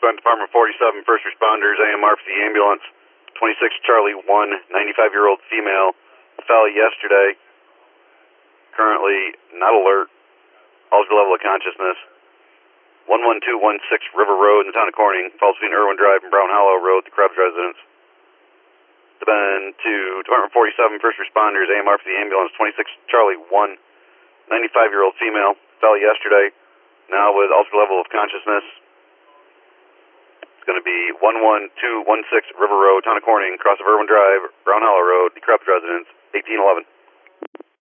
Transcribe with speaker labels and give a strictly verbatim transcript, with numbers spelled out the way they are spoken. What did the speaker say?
Speaker 1: on Department forty-seven, first responders, A M R for the ambulance. twenty-six Charlie one, ninety-five-year-old female, fell yesterday. Currently not alert. Altered level of consciousness. one one two one six River Road in the town of Corning. Falls between Irwin Drive and Brown Hollow Road, the Krebs residence. Then to Department forty-seven, first responders, A M R for the ambulance. twenty-six Charlie one, ninety-five-year-old female, fell yesterday. Now with altered level of consciousness. It's going to be one one two one six River Road, town of Corning, cross of Irwin Drive, Brown Hollow Road, the Krebs residence, eighteen eleven.